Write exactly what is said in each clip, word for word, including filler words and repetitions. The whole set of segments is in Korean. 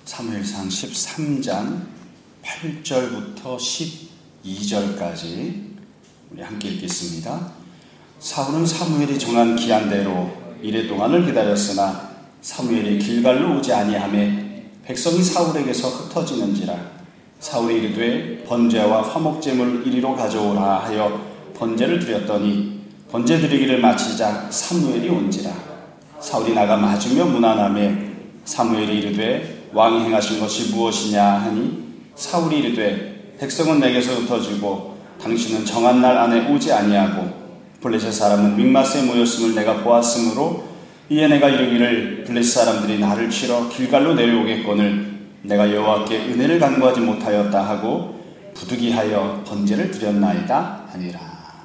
사무엘상 십삼 장 팔 절부터 십이 절까지 우리 함께 읽겠습니다. 사울은 사무엘이 정한 기한대로 이레 동안을 기다렸으나 사무엘이 길갈로 오지 아니하매 백성이 사울에게서 흩어지는지라. 사울이 이르되 번제와 화목제물 이리로 가져오라 하여 번제를 드렸더니 번제 드리기를 마치자 사무엘이 온지라. 사울이 나가 맞으며 문안하매 사무엘이 이르되 왕이 행하신 것이 무엇이냐 하니 사울이 이르되 백성은 내게서 흩어지고 당신은 정한 날 안에 오지 아니하고 블레셋 사람은 mikmas에 모였음을 내가 보았으므로 이에 내가 이르기를 블레셋 사람들이 나를 치러 길갈로 내려오겠거늘 내가 여호와께 은혜를 간구하지 못하였다 하고 부득이하여 번제를 드렸나이다 하니라.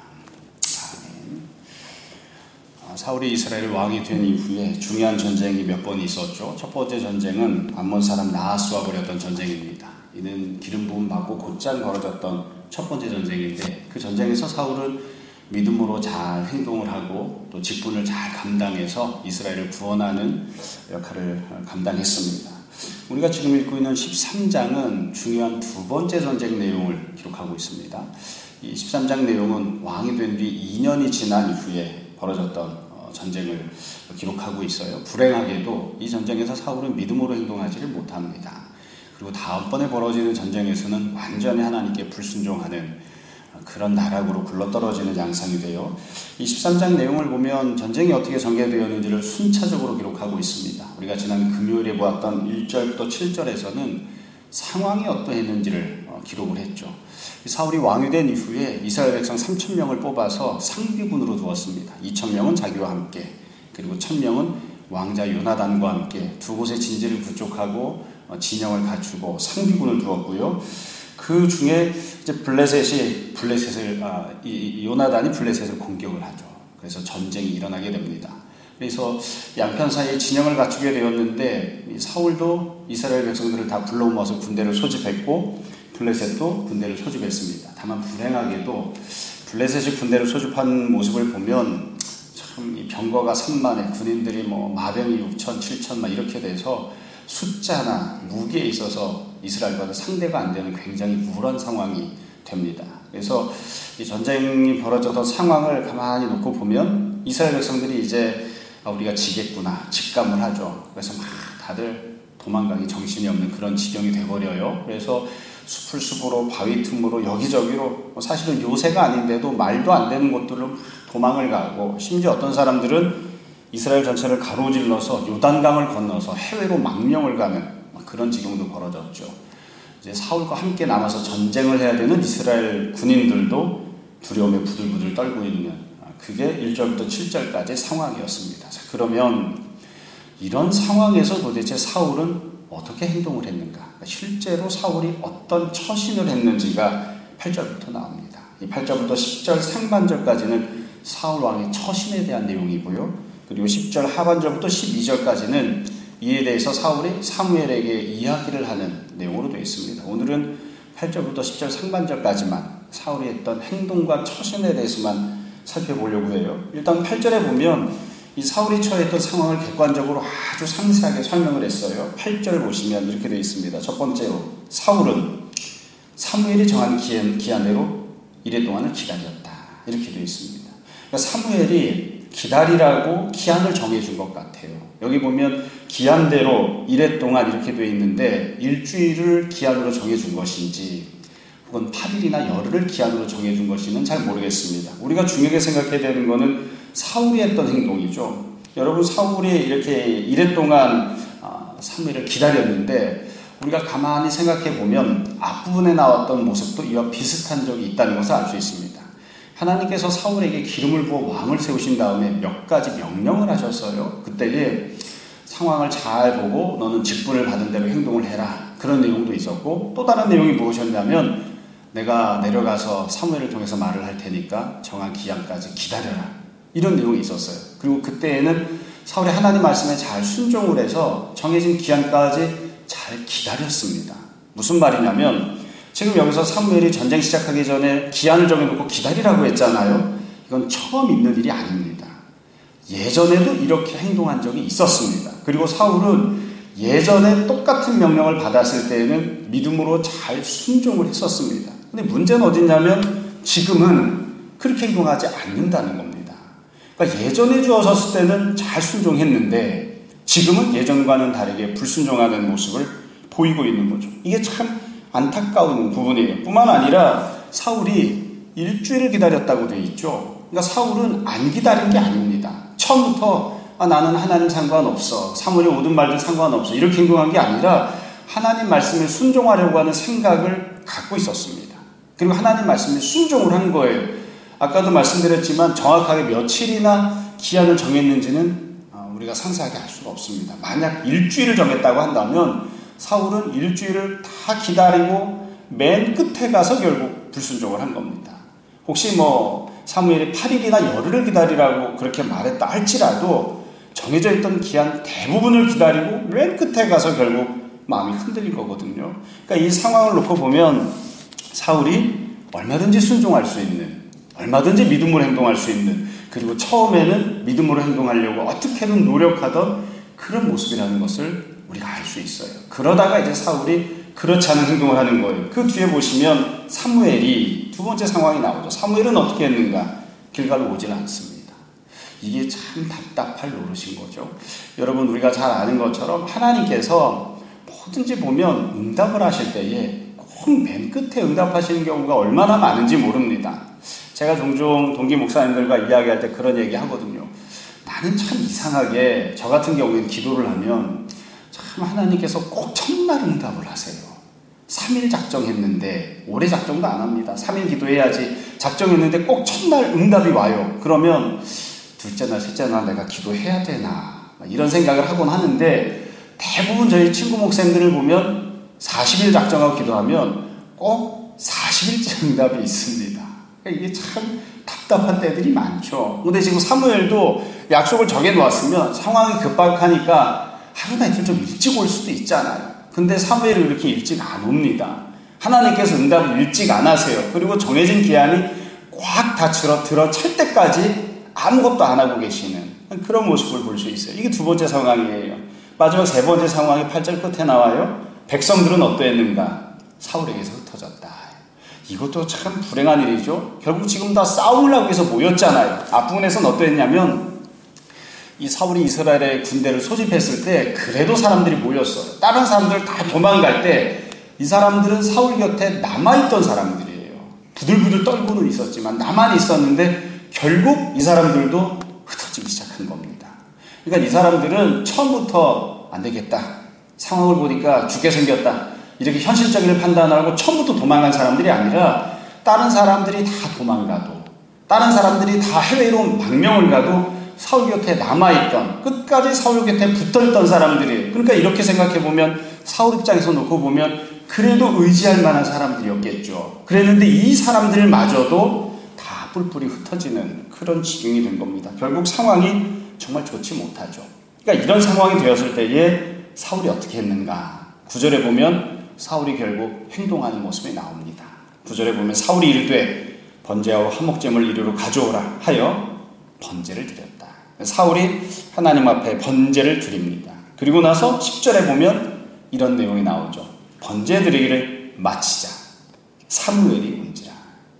아멘. 사울이 이스라엘 왕이 된 이후에 중요한 전쟁이 몇 번 있었죠. 첫 번째 전쟁은 암몬 사람 나하스와 벌였던 전쟁입니다. 이는 기름 부음 받고 곧장 벌어졌던 첫 번째 전쟁인데, 그 전쟁에서 사울은 믿음으로 잘 행동을 하고 또 직분을 잘 감당해서 이스라엘을 구원하는 역할을 감당했습니다. 우리가 지금 읽고 있는 십삼 장은 중요한 두 번째 전쟁 내용을 기록하고 있습니다. 이 십삼 장 내용은 왕이 된 뒤 이 년이 지난 이후에 벌어졌던 전쟁을 기록하고 있어요. 불행하게도 이 전쟁에서 사울은 믿음으로 행동하지를 못합니다. 그리고 다음번에 벌어지는 전쟁에서는 완전히 하나님께 불순종하는 그런 나락으로 굴러떨어지는 양상이 돼요. 이 십삼 장 내용을 보면 전쟁이 어떻게 전개되었는지를 순차적으로 기록하고 있습니다. 우리가 지난 금요일에 보았던 일 절부터 칠 절에서는 상황이 어떠했는지를 기록을 했죠. 사울이 왕이 된 이후에 이스라엘 백성 삼천 명을 뽑아서 상비군으로 두었습니다. 이천 명은 자기와 함께, 그리고 천 명은 왕자 요나단과 함께 두 곳의 진지를 구축하고 진영을 갖추고 상비군을 두었고요. 그 중에 이제 블레셋이 블레셋을 아, 이, 이 요나단이 블레셋을 공격을 하죠. 그래서 전쟁이 일어나게 됩니다. 그래서 양편 사이에 진영을 갖추게 되었는데 사울도 이스라엘 백성들을 다 불러모아서 군대를 소집했고 블레셋도 군대를 소집했습니다. 다만 불행하게도 블레셋이 군대를 소집한 모습을 보면 참 이 병거가 삼만에 군인들이 뭐 마병이 육천, 칠천 막 이렇게 돼서 숫자나 무기에 있어서 이스라엘과는 상대가 안 되는 굉장히 우울한 상황이 됩니다. 그래서 이 전쟁이 벌어졌던 상황을 가만히 놓고 보면 이스라엘 백성들이 이제 우리가 지겠구나 직감을 하죠. 그래서 막 다들 도망가기 정신이 없는 그런 지경이 돼버려요. 그래서 숲을 숲으로 바위 틈으로 여기저기로 사실은 요새가 아닌데도 말도 안 되는 곳들로 도망을 가고, 심지어 어떤 사람들은 이스라엘 전체를 가로질러서 요단강을 건너서 해외로 망명을 가는 그런 지경도 벌어졌죠. 이제 사울과 함께 남아서 전쟁을 해야 되는 이스라엘 군인들도 두려움에 부들부들 떨고 있는, 그게 일 절부터 칠 절까지의 상황이었습니다. 자, 그러면 이런 상황에서 도대체 사울은 어떻게 행동을 했는가? 실제로 사울이 어떤 처신을 했는지가 팔 절부터 나옵니다. 이 팔 절부터 십 절 상반절까지는 사울 왕의 처신에 대한 내용이고요. 그리고 십 절 하반절부터 십이 절까지는 이에 대해서 사울이 사무엘에게 이야기를 하는 내용으로 되어 있습니다. 오늘은 팔 절부터 십 절 상반절까지만 사울이 했던 행동과 처신에 대해서만 살펴보려고 해요. 일단 팔 절에 보면 이 사울이 처했던 상황을 객관적으로 아주 상세하게 설명을 했어요. 팔 절 보시면 이렇게 되어 있습니다. 첫 번째로 사울은 사무엘이 정한 기한, 기한대로 이레 동안을 기다렸다. 이렇게 되어 있습니다. 그러니까 사무엘이 기다리라고 기한을 정해준 것 같아요. 여기 보면 기한대로 이레 동안 이렇게 되어 있는데 일주일을 기한으로 정해준 것인지 혹은 팔 일이나 열흘을 기한으로 정해준 것인지는 잘 모르겠습니다. 우리가 중요하게 생각해야 되는 것은 사울이 했던 행동이죠. 여러분, 사울이 이렇게 이레 동안 사무엘을 기다렸는데 우리가 가만히 생각해 보면 앞부분에 나왔던 모습도 이와 비슷한 적이 있다는 것을 알 수 있습니다. 하나님께서 사울에게 기름을 부어 왕을 세우신 다음에 몇 가지 명령을 하셨어요. 그때에 상황을 잘 보고 너는 직분을 받은 대로 행동을 해라, 그런 내용도 있었고, 또 다른 내용이 무엇이었냐면 내가 내려가서 사무엘을 통해서 말을 할 테니까 정한 기한까지 기다려라, 이런 내용이 있었어요. 그리고 그때에는 사울이 하나님 말씀에 잘 순종을 해서 정해진 기한까지 잘 기다렸습니다. 무슨 말이냐면 지금 여기서 사무엘이 전쟁 시작하기 전에 기한을 정해놓고 기다리라고 했잖아요. 이건 처음 있는 일이 아닙니다. 예전에도 이렇게 행동한 적이 있었습니다. 그리고 사울은 예전에 똑같은 명령을 받았을 때에는 믿음으로 잘 순종을 했었습니다. 근데 문제는 어디냐면 지금은 그렇게 행동하지 않는다는 겁니다. 그러니까 예전에 주어졌을 때는 잘 순종했는데 지금은 예전과는 다르게 불순종하는 모습을 보이고 있는 거죠. 이게 참 안타까운 부분이에요. 뿐만 아니라 사울이 일주일을 기다렸다고 되어 있죠. 그러니까 사울은 안 기다린 게 아닙니다. 처음부터 아, 나는 하나님 상관없어. 사무엘이 오든 말든 상관없어. 이렇게 행동한 게 아니라 하나님 말씀에 순종하려고 하는 생각을 갖고 있었습니다. 그리고 하나님 말씀에 순종을 한 거예요. 아까도 말씀드렸지만 정확하게 며칠이나 기한을 정했는지는 우리가 상세하게 알 수가 없습니다. 만약 일주일을 정했다고 한다면 사울은 일주일을 다 기다리고 맨 끝에 가서 결국 불순종을 한 겁니다. 혹시 뭐 사무엘이 팔 일이나 열흘을 기다리라고 그렇게 말했다 할지라도 정해져 있던 기한 대부분을 기다리고 맨 끝에 가서 결국 마음이 흔들린 거거든요. 그러니까 이 상황을 놓고 보면 사울이 얼마든지 순종할 수 있는, 얼마든지 믿음으로 행동할 수 있는, 그리고 처음에는 믿음으로 행동하려고 어떻게든 노력하던 그런 모습이라는 것을 우리가 알 수 있어요. 그러다가 이제 사울이 그렇지 않은 행동을 하는 거예요. 그 뒤에 보시면 사무엘이 두 번째 상황이 나오죠. 사무엘은 어떻게 했는가? 길갈로 오지는 않습니다. 이게 참 답답할 노릇인 거죠. 여러분, 우리가 잘 아는 것처럼 하나님께서 뭐든지 보면 응답을 하실 때에 꼭 맨 끝에 응답하시는 경우가 얼마나 많은지 모릅니다. 제가 종종 동기 목사님들과 이야기할 때 그런 얘기 하거든요. 나는 참 이상하게 저 같은 경우에는 기도를 하면 참 하나님께서 꼭 첫날 응답을 하세요. 삼 일 작정했는데 오래 작정도 안 합니다. 삼 일 기도해야지 작정했는데 꼭 첫날 응답이 와요. 그러면 둘째 날, 셋째 날 내가 기도해야 되나 이런 생각을 하곤 하는데 대부분 저희 친구 목사님들을 보면 사십 일 작정하고 기도하면 꼭 사십 일째 응답이 있습니다. 그러니까 이게 참 답답한 때들이 많죠. 근데 지금 사무엘도 약속을 정해놓았으면 상황이 급박하니까 하루나 이틀 좀 일찍 올 수도 있잖아요. 근데 사무엘이 그렇게 일찍 안 옵니다. 하나님께서 응답을 일찍 안 하세요. 그리고 정해진 기한이 꽉 다 들어찰 때까지 아무것도 안 하고 계시는 그런 모습을 볼 수 있어요. 이게 두 번째 상황이에요. 마지막 세 번째 상황이 팔 절 끝에 나와요. 백성들은 어떠했는가? 사울에게서 흩어졌다. 이것도 참 불행한 일이죠. 결국 지금 다 싸우려고 해서 모였잖아요. 앞부분에서는 어떠했냐면 이 사울이 이스라엘의 군대를 소집했을 때 그래도 사람들이 모였어요. 다른 사람들 다 도망갈 때 이 사람들은 사울 곁에 남아있던 사람들이에요. 부들부들 떨고는 있었지만 나만 있었는데 결국 이 사람들도 흩어지기 시작한 겁니다. 그러니까 이 사람들은 처음부터 안 되겠다. 상황을 보니까 죽게 생겼다. 이렇게 현실적인 판단하고 처음부터 도망간 사람들이 아니라 다른 사람들이 다 도망가도 다른 사람들이 다 해외로 망명을 가도 사울 곁에 남아있던 끝까지 사울 곁에 붙어있던 사람들이에요. 그러니까 이렇게 생각해보면 사울 입장에서 놓고 보면 그래도 의지할 만한 사람들이었겠죠. 그랬는데 이 사람들마저도 다 뿔뿔이 흩어지는 그런 지경이 된 겁니다. 결국 상황이 정말 좋지 못하죠. 그러니까 이런 상황이 되었을 때에 사울이 어떻게 했는가? 구 절에 보면 사울이 결국 행동하는 모습이 나옵니다. 구 절에 보면 사울이 이르되 번제하고 화목제물 이리로 가져오라 하여 번제를 드렸다. 사울이 하나님 앞에 번제를 드립니다. 그리고 나서 십 절에 보면 이런 내용이 나오죠. 번제 드리기를 마치자 사무엘이 온지라.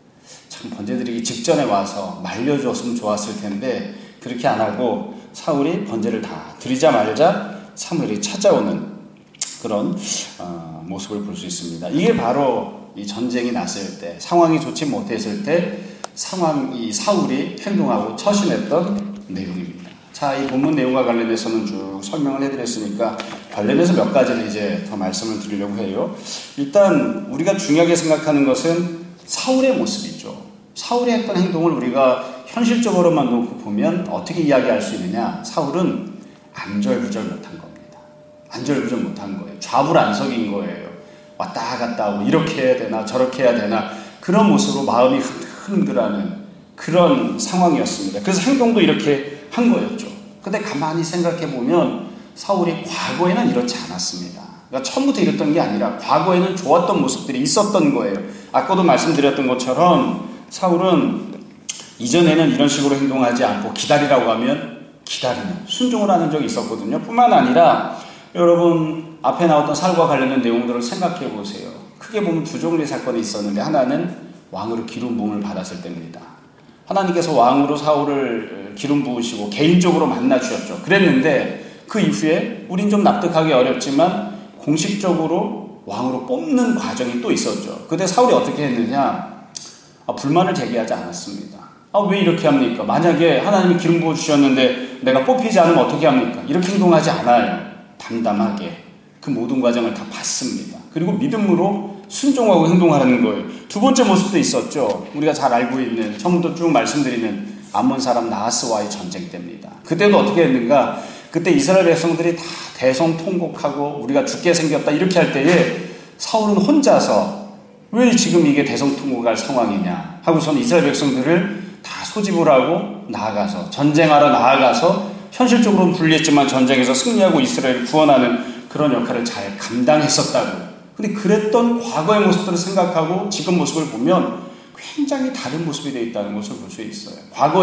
참 번제 드리기 직전에 와서 말려줬으면 좋았을 텐데 그렇게 안 하고 사울이 번제를 다 드리자마자 사무엘이 찾아오는 그런 어, 모습을 볼 수 있습니다. 이게 바로 이 전쟁이 났을 때 상황이 좋지 못했을 때 상황 이 사울이 행동하고 처신했던 내용입니다. 자, 이 본문 내용과 관련해서는 쭉 설명을 해드렸으니까 관련해서 몇 가지를 이제 더 말씀을 드리려고 해요. 일단 우리가 중요하게 생각하는 것은 사울의 모습이죠. 사울이 했던 행동을 우리가 현실적으로만 놓고 보면 어떻게 이야기할 수 있느냐? 사울은 안절부절 못한 겁니다. 안절부절 못한 거예요. 좌불안석인 거예요. 왔다 갔다 하고 이렇게 해야 되나 저렇게 해야 되나 그런 모습으로 마음이 흔들흔들하는 그런 상황이었습니다. 그래서 행동도 이렇게 한 거였죠. 근데 가만히 생각해 보면 사울이 과거에는 이렇지 않았습니다. 그러니까 처음부터 이랬던 게 아니라 과거에는 좋았던 모습들이 있었던 거예요. 아까도 말씀드렸던 것처럼 사울은 이전에는 이런 식으로 행동하지 않고 기다리라고 하면 기다리는 순종을 하는 적이 있었거든요. 뿐만 아니라 여러분 앞에 나왔던 사울과 관련된 내용들을 생각해 보세요. 크게 보면 두 종류의 사건이 있었는데, 하나는 왕으로 기름 부음을 받았을 때입니다. 하나님께서 왕으로 사울을 기름 부으시고 개인적으로 만나 주셨죠. 그랬는데 그 이후에 우린 좀 납득하기 어렵지만 공식적으로 왕으로 뽑는 과정이 또 있었죠. 그때 사울이 어떻게 했느냐? 아, 불만을 제기하지 않았습니다. 아, 왜 이렇게 합니까? 만약에 하나님이 기름 부어 주셨는데 내가 뽑히지 않으면 어떻게 합니까? 이렇게 행동하지 않아요. 담담하게 그 모든 과정을 다 봤습니다. 그리고 믿음으로 순종하고 행동하는 거예요. 두 번째 모습도 있었죠. 우리가 잘 알고 있는, 처음부터 쭉 말씀드리는 암몬 사람 나하스와의 전쟁 때입니다. 그때도 어떻게 했는가? 그때 이스라엘 백성들이 다 대성통곡하고 우리가 죽게 생겼다 이렇게 할 때에 사울은 혼자서 왜 지금 이게 대성통곡할 상황이냐 하고서는 이스라엘 백성들을 다 소집을 하고 나아가서 전쟁하러 나아가서 현실적으로는 불리했지만 전쟁에서 승리하고 이스라엘을 구원하는 그런 역할을 잘 감당했었다고. 근데 그랬던 과거의 모습들을 생각하고 지금 모습을 보면 굉장히 다른 모습이 되어 있다는 것을 볼 수 있어요.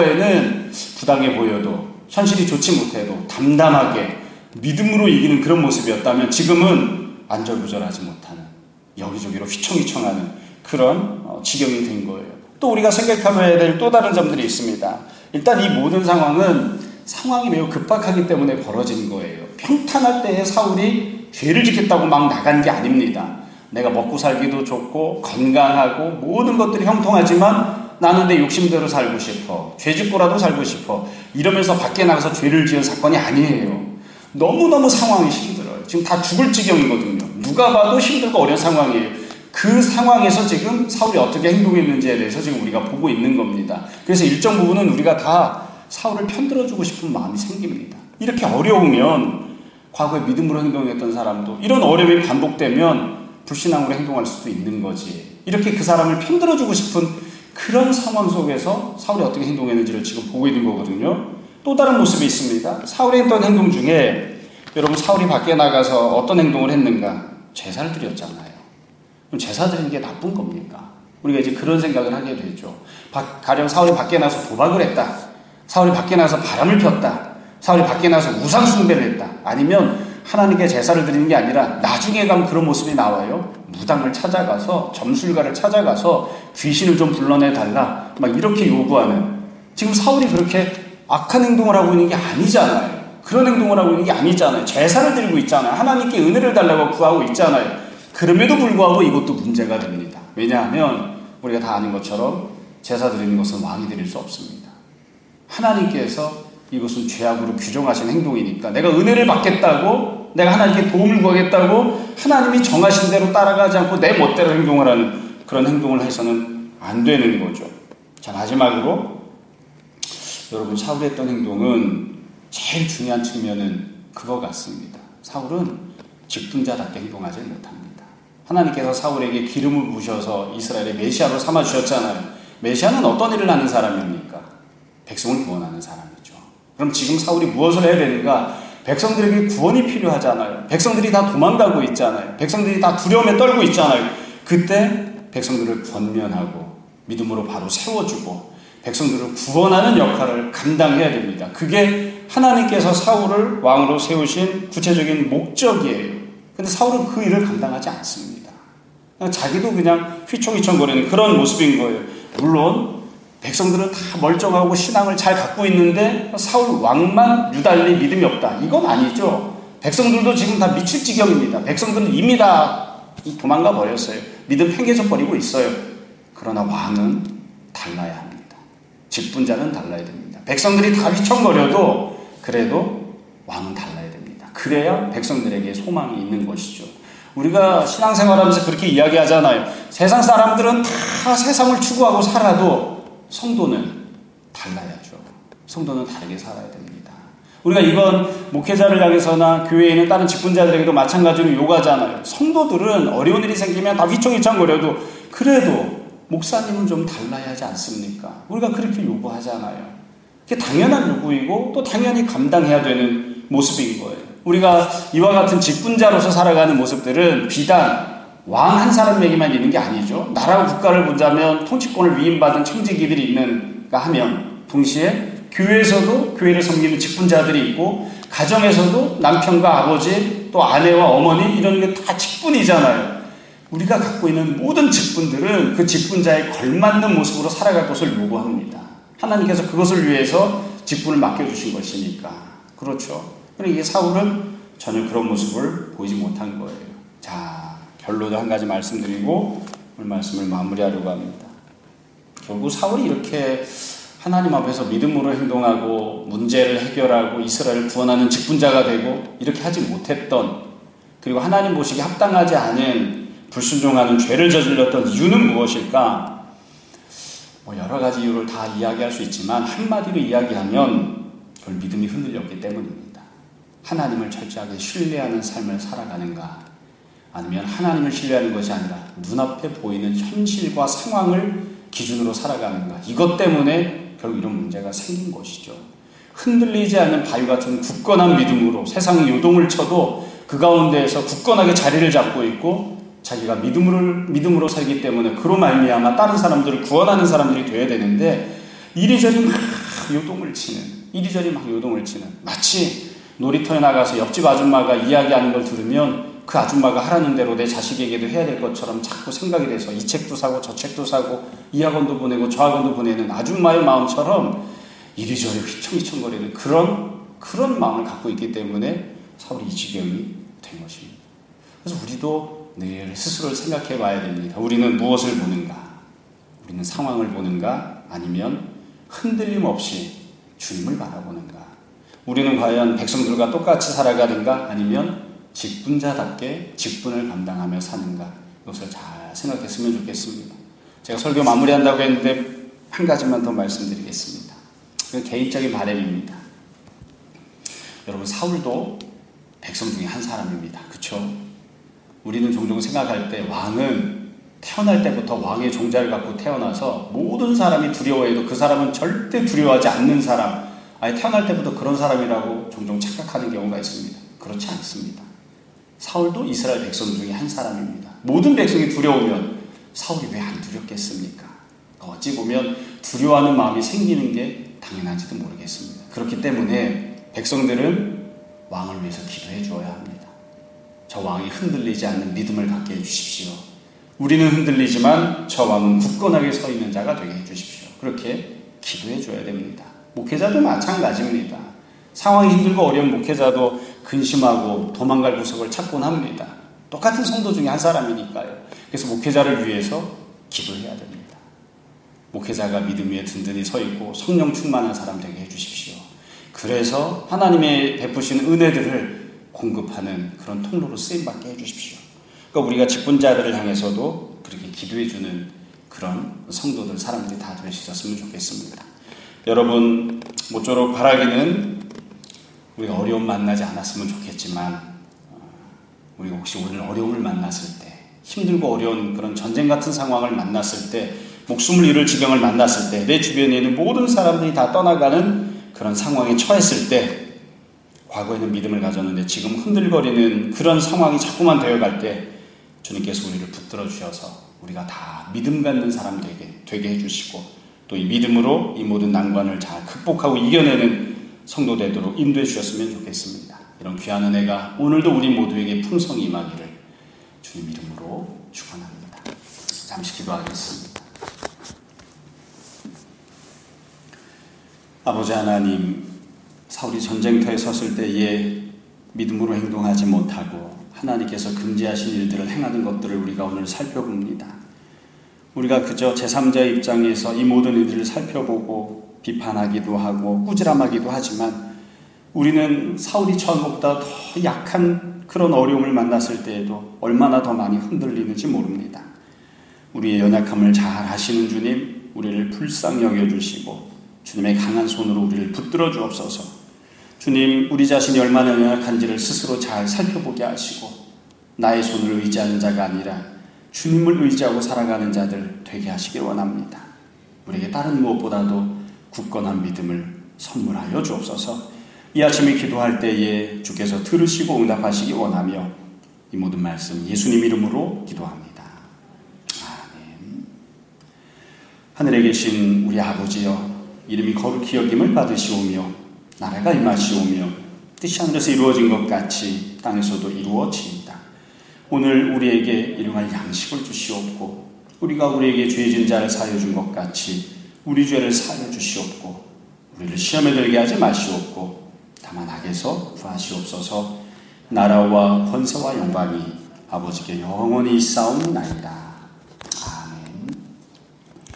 과거에는 부당해 보여도 현실이 좋지 못해도 담담하게 믿음으로 이기는 그런 모습이었다면 지금은 안절부절하지 못하는, 여기저기로 휘청휘청하는 그런 지경이 된 거예요. 또 우리가 생각해야 될 또 다른 점들이 있습니다. 일단 이 모든 상황은 상황이 매우 급박하기 때문에 벌어진 거예요. 평탄할 때에 사울이 죄를 짓겠다고 막 나간 게 아닙니다. 내가 먹고 살기도 좋고 건강하고 모든 것들이 형통하지만 나는 내 욕심대로 살고 싶어, 죄 짓고라도 살고 싶어 이러면서 밖에 나가서 죄를 지은 사건이 아니에요. 너무너무 상황이 힘들어요. 지금 다 죽을 지경이거든요. 누가 봐도 힘들고 어려운 상황이에요. 그 상황에서 지금 사울이 어떻게 행동했는지에 대해서 지금 우리가 보고 있는 겁니다. 그래서 일정 부분은 우리가 다 사울을 편들어주고 싶은 마음이 생깁니다. 이렇게 어려우면 과거에 믿음으로 행동했던 사람도 이런 어려움이 반복되면 불신앙으로 행동할 수도 있는 거지. 이렇게 그 사람을 편들어주고 싶은 그런 상황 속에서 사울이 어떻게 행동했는지를 지금 보고 있는 거거든요. 또 다른 모습이 있습니다. 사울이 했던 행동 중에 여러분 사울이 밖에 나가서 어떤 행동을 했는가? 제사를 드렸잖아요. 그럼 제사 드리는 게 나쁜 겁니까? 우리가 이제 그런 생각을 하게 되죠. 가령 사울이 밖에 나가서 도박을 했다. 사울이 밖에 나가서 바람을 폈다. 사울이 밖에 나가서 우상 숭배를 했다. 아니면 하나님께 제사를 드리는 게 아니라 나중에 가면 그런 모습이 나와요. 무당을 찾아가서, 점술가를 찾아가서 귀신을 좀 불러내달라 막 이렇게 요구하는, 지금 사울이 그렇게 악한 행동을 하고 있는 게 아니잖아요. 그런 행동을 하고 있는 게 아니잖아요. 제사를 드리고 있잖아요. 하나님께 은혜를 달라고 구하고 있잖아요. 그럼에도 불구하고 이것도 문제가 됩니다. 왜냐하면 우리가 다 아는 것처럼 제사 드리는 것은 왕이 드릴 수 없습니다. 하나님께서 이것은 죄악으로 규정하신 행동이니까 내가 은혜를 받겠다고, 내가 하나님께 도움을 구하겠다고 하나님이 정하신 대로 따라가지 않고 내 멋대로 행동을 하는 그런 행동을 해서는 안 되는 거죠. 자, 마지막으로 여러분 사울이 했던 행동은 제일 중요한 측면은 그거 같습니다. 사울은 직분자답게 행동하지 못합니다. 하나님께서 사울에게 기름을 부으셔서 이스라엘의 메시아로 삼아주셨잖아요. 메시아는 어떤 일을 하는 사람입니까? 백성을 구원하는 사람이죠. 그럼 지금 사울이 무엇을 해야 되는가? 백성들에게 구원이 필요하잖아요. 백성들이 다 도망가고 있잖아요. 백성들이 다 두려움에 떨고 있잖아요. 그때 백성들을 권면하고 믿음으로 바로 세워주고 백성들을 구원하는 역할을 감당해야 됩니다. 그게 하나님께서 사울을 왕으로 세우신 구체적인 목적이에요. 근데 사울은 그 일을 감당하지 않습니다. 그냥 자기도 그냥 휘청휘청거리는 그런 모습인 거예요. 물론 백성들은 다 멀쩡하고 신앙을 잘 갖고 있는데 사울 왕만 유달리 믿음이 없다. 이건 아니죠. 백성들도 지금 다 미칠 지경입니다. 백성들은 이미 다 도망가 버렸어요. 믿음 팽개져 버리고 있어요. 그러나 왕은 달라야 합니다. 직분자는 달라야 됩니다. 백성들이 다 휘청거려도 그래도 왕은 달라야 됩니다. 그래야 백성들에게 소망이 있는 것이죠. 우리가 신앙생활하면서 그렇게 이야기하잖아요. 세상 사람들은 다 세상을 추구하고 살아도 성도는 달라야죠. 성도는 다르게 살아야 됩니다. 우리가 이건 목회자를 향해서나 교회에 있는 다른 직분자들에게도 마찬가지로 요구하잖아요. 성도들은 어려운 일이 생기면 다 휘청휘청거려도 그래도 목사님은 좀 달라야 하지 않습니까? 우리가 그렇게 요구하잖아요. 그게 당연한 요구이고 또 당연히 감당해야 되는 모습인 거예요. 우리가 이와 같은 직분자로서 살아가는 모습들은 비단 왕 한 사람에게만 있는 게 아니죠. 나라와 국가를 본다면 통치권을 위임받은 청지기들이 있는가 하면 동시에 교회에서도 교회를 섬기는 직분자들이 있고 가정에서도 남편과 아버지 아버지, 또 아내와 어머니 이런 게 다 직분이잖아요. 우리가 갖고 있는 모든 직분들은 그 직분자에 걸맞는 모습으로 살아갈 것을 요구합니다. 하나님께서 그것을 위해서 직분을 맡겨주신 것이니까. 그렇죠. 그런데 이게 사울은 전혀 그런 모습을 보이지 못한 거예요. 자, 결론을 한 가지 말씀드리고 오늘 말씀을 마무리하려고 합니다. 결국 사울이 이렇게 하나님 앞에서 믿음으로 행동하고 문제를 해결하고 이스라엘을 구원하는 직분자가 되고 이렇게 하지 못했던, 그리고 하나님 보시기에 합당하지 않은 불순종하는 죄를 저질렀던 이유는 무엇일까? 뭐 여러 가지 이유를 다 이야기할 수 있지만 한마디로 이야기하면 그걸 믿음이 흔들렸기 때문입니다. 하나님을 철저하게 신뢰하는 삶을 살아가는가, 아니면 하나님을 신뢰하는 것이 아니라 눈앞에 보이는 현실과 상황을 기준으로 살아가는가, 이것 때문에 결국 이런 문제가 생긴 것이죠. 흔들리지 않는 바위 같은 굳건한 믿음으로 세상이 요동을 쳐도 그 가운데에서 굳건하게 자리를 잡고 있고 자기가 믿음으로, 믿음으로 살기 때문에 그로 말미암아 다른 사람들을 구원하는 사람들이 되어야 되는데 이리저리 막 요동을 치는, 이리저리 막 요동을 치는, 마치 놀이터에 나가서 옆집 아줌마가 이야기하는 걸 들으면 그 아줌마가 하라는 대로 내 자식에게도 해야 될 것처럼 자꾸 생각이 돼서 이 책도 사고 저 책도 사고 이 학원도 보내고 저 학원도 보내는 아줌마의 마음처럼 이리저리 휘청휘청거리는 그런 그런 마음을 갖고 있기 때문에 사울이 이 지경이 된 것입니다. 그래서 우리도 늘 스스로를 생각해 봐야 됩니다. 우리는 무엇을 보는가? 우리는 상황을 보는가? 아니면 흔들림 없이 주님을 바라보는가? 우리는 과연 백성들과 똑같이 살아가는가? 아니면 직분자답게 직분을 감당하며 사는가? 이것을 잘 생각했으면 좋겠습니다. 제가 설교 마무리한다고 했는데 한 가지만 더 말씀드리겠습니다. 그건 개인적인 바람입니다. 여러분, 사울도 백성 중에 한 사람입니다. 그렇죠? 우리는 종종 생각할 때 왕은 태어날 때부터 왕의 종자를 갖고 태어나서 모든 사람이 두려워해도 그 사람은 절대 두려워하지 않는 사람, 아예 태어날 때부터 그런 사람이라고 종종 착각하는 경우가 있습니다. 그렇지 않습니다. 사울도 이스라엘 백성 중에 한 사람입니다. 모든 백성이 두려우면 사울이 왜 안 두렵겠습니까? 어찌 보면 두려워하는 마음이 생기는 게 당연한지도 모르겠습니다. 그렇기 때문에 백성들은 왕을 위해서 기도해 주어야 합니다. 저 왕이 흔들리지 않는 믿음을 갖게 해주십시오. 우리는 흔들리지만 저 왕은 굳건하게 서 있는 자가 되게 해주십시오. 그렇게 기도해 줘야 됩니다. 목회자도 마찬가지입니다. 상황이 힘들고 어려운 목회자도 근심하고 도망갈 구석을 찾곤 합니다. 똑같은 성도 중에 한 사람이니까요. 그래서 목회자를 위해서 기도해야 됩니다. 목회자가 믿음 위에 든든히 서 있고 성령 충만한 사람 되게 해주십시오. 그래서 하나님의 베푸신 은혜들을 공급하는 그런 통로로 쓰임받게 해주십시오. 그러니까 우리가 직분자들을 향해서도 그렇게 기도해주는 그런 성도들, 사람들이 다 될 수 있었으면 좋겠습니다. 여러분, 모쪼록 바라기는 우리가 어려움 만나지 않았으면 좋겠지만, 우리가 혹시 오늘 어려움을 만났을 때, 힘들고 어려운 그런 전쟁 같은 상황을 만났을 때, 목숨을 잃을 지경을 만났을 때, 내 주변에 있는 모든 사람들이 다 떠나가는 그런 상황에 처했을 때, 과거에는 믿음을 가졌는데 지금 흔들거리는 그런 상황이 자꾸만 되어갈 때 주님께서 우리를 붙들어 주셔서 우리가 다 믿음 갖는 사람 되게, 되게 해주시고 또 이 믿음으로 이 모든 난관을 잘 극복하고 이겨내는 성도 되도록 인도해 주셨으면 좋겠습니다. 이런 귀한 은혜가 오늘도 우리 모두에게 풍성히 임하기를 주님 이름으로 축원합니다. 잠시 기도하겠습니다. 아버지 하나님, 사울이 전쟁터에 섰을 때에 믿음으로 행동하지 못하고 하나님께서 금지하신 일들을 행하는 것들을 우리가 오늘 살펴봅니다. 우리가 그저 제삼자의 입장에서 이 모든 일들을 살펴보고 비판하기도 하고 꾸지람하기도 하지만 우리는 사울이 처한 것보다 더 약한 그런 어려움을 만났을 때에도 얼마나 더 많이 흔들리는지 모릅니다. 우리의 연약함을 잘 아시는 주님, 우리를 불쌍히 여겨주시고 주님의 강한 손으로 우리를 붙들어 주옵소서. 주님, 우리 자신이 얼마나 연약한지를 스스로 잘 살펴보게 하시고 나의 손을 의지하는 자가 아니라 주님을 의지하고 살아가는 자들 되게 하시길 원합니다. 우리에게 다른 무엇보다도 굳건한 믿음을 선물하여 주옵소서. 이 아침에 기도할 때에 주께서 들으시고 응답하시기 원하며 이 모든 말씀 예수님 이름으로 기도합니다. 아멘. 하늘에 계신 우리 아버지여, 이름이 거룩히 여김을 받으시오며 나라가 임하시오며 뜻이 하늘에서 이루어진 것 같이 땅에서도 이루어집니다. 오늘 우리에게 일용할 양식을 주시옵고 우리가 우리에게 죄 지은 자를 사하여 준 것 같이 우리 죄를 사하여 주시옵고 우리를 시험에 들게 하지 마시옵고 다만 악에서 구하시옵소서. 나라와 권세와 영광이 아버지께 영원히 있사옵나이다.